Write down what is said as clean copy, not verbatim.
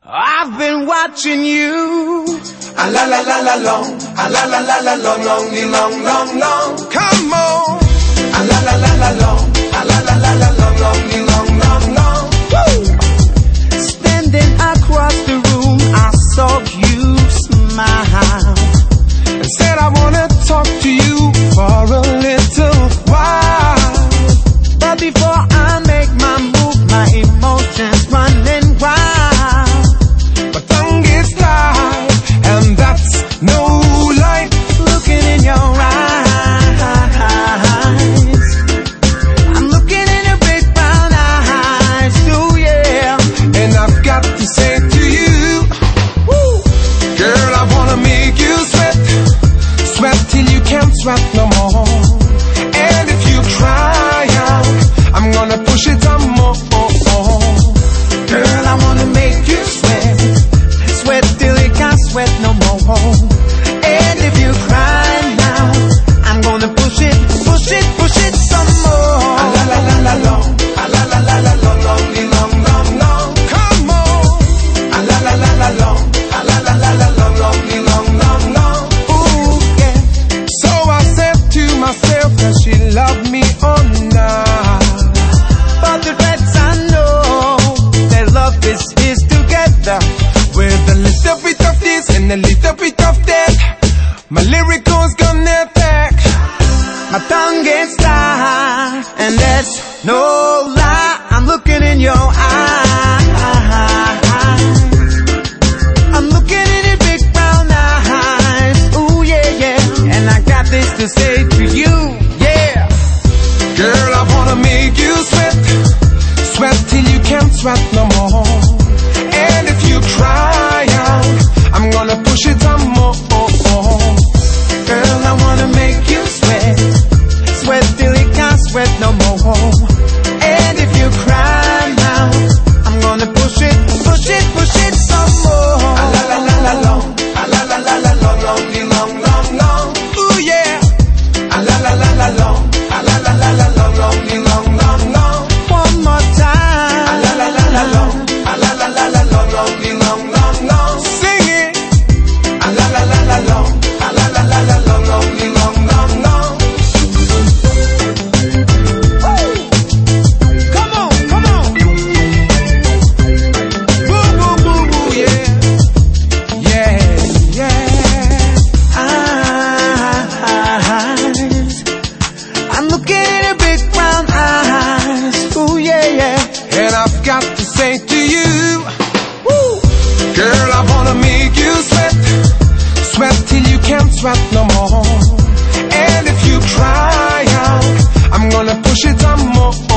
I've been watching you. A la la la la long, a la la la la long, long, long, long. Come on. A la la la la long, a la la la la long, long, long. Woo! Standing across the room, I saw you smile and said I wanna talk to you for a little while. But before I make my move, my emotions running wild. My tongue is tied, and that's no lie. Looking in your eyes, I'm looking in your big brown eyes, oh yeah. And I've got to say to you, woo, girl, I wanna make you sweat, sweat till you can't sweat no more. And if you cry out, I'm gonna push it on more. Girl, I wanna make you sweat, sweat till you can't sweat no more. And if you cry now, I'm gonna push it, push it, push it some more. A la la la la long, a la la la la long, long, long, long. Come on. A la la la la long, a la la la la long, long, long. Ooh, yeah. So I said to myself, does she love me or not? But the rest I know, their love is together. With a little bit of this and a little bit of that, my lyrical's gonna attack. My tongue gets tied, and that's no lie. I'm looking in your eyes, I'm looking in your big brown eyes, ooh yeah, yeah. And I got this to say to you, yeah. Girl, I wanna make you sweat, sweat till you can't sweat no more. And if you cry out, I'm gonna push it on more. Girl, I wanna make you sweat, sweat till you can't sweat no more. And if you cry now, I'm gonna push it, push it, push it some more. A la la la la long, a la la la la long, long, long. Ooh yeah. A la la la la long, a la la la la long, long. One more time. A la la la la long, a la la la la long. Sing it. A la la la la long, a la la la la long. Come on, come on. Woo, woo, woo, woo, yeah. I'm looking in your big brown eyes, ooh yeah, yeah. And I've got to say to you, Woo. girl, I wanna make you sweat, sweat till you can't sweat no more. And if you cry out, I'm gonna push it on more.